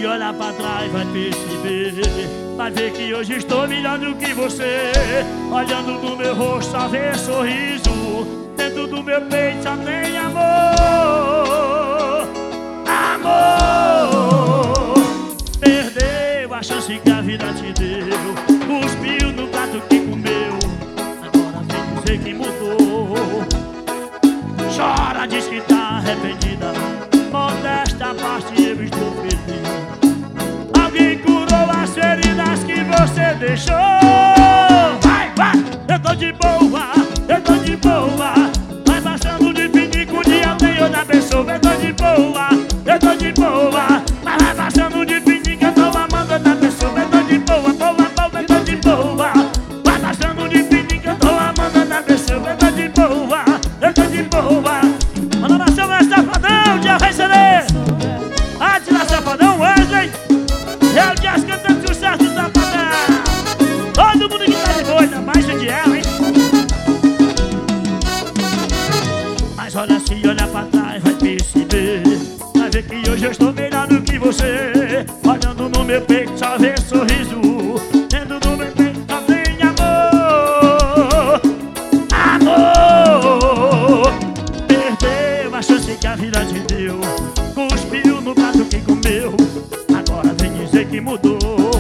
se olhar pra trás vai perceber, vai ver que hoje estou melhor do que você. Olhando no meu rosto só vê sorriso, dentro do meu peito só tem amor. Amor, perdeu a chance que a vida te deu, cuspiu no prato que comeu, agora vem dizer que mudou. Chora, diz que tá arrependida, modesta parte eu estou feliz. Alguém curou as feridas que você deixou. Vai, vai, eu tô de boa, eu tô de boa. Vai passando de pinico, o dia tem outra pessoa. Eu tô de boa, eu tô de boa. Mas vai passando de pinico, eu tô amando outra pessoa. Eu tô de boa, boa, boa, eu tô de boa. Vai passando de pinico, eu tô amando outra pessoa. Eu tô de boa, eu tô de boa. Manda oração, é Safadão, dia vai ceder. Atila Safadão, Wesley. É o Dias cantando sucesso do Safadão. Todo mundo que tá de boa, ainda mais de ela, hein? Mas olha, se olhar pra trás vai perceber, vai ver que hoje eu estou melhor do que você. Olhando no meu peito só vê sorriso, dentro do meu peito só tem amor. Amor, perdeu a chance que a vida te deu, cuspiu no prato que comeu, agora vem dizer que mudou.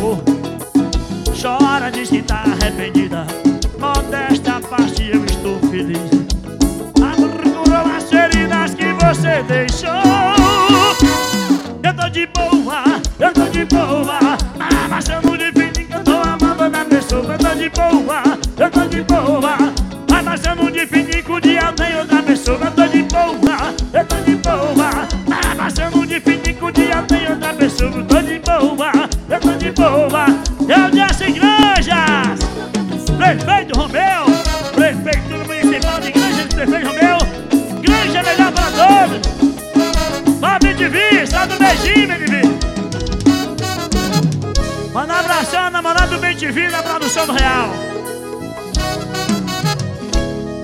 Chora, diz que tá arrependida, modesta parte eu estou feliz. Curou as feridas que você deixou. Eu tô de boa, eu tô de boa. Mas chamo de filho que eu tô amando na pessoa. Eu tô de boa, eu tô de boa. Mas chamo de filho que o dia tem outra pessoa. Eu tô de boa, eu tô de boa. Mas chamo de filho que o dia tem outra pessoa. Eu tô de boa, eu tô de boa. Eu disse igrejas, prefeito Romeu, prefeitura municipal de igreja de prefeito Romeu. Igreja é melhor para todos. Fábio de Vista, do beijinho, meu divino. Manda um abração, namorado do Bem TV na produção do Real.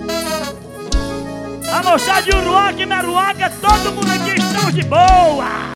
A moçada de Uruaca e Meruaca, todo mundo aqui estamos de boa.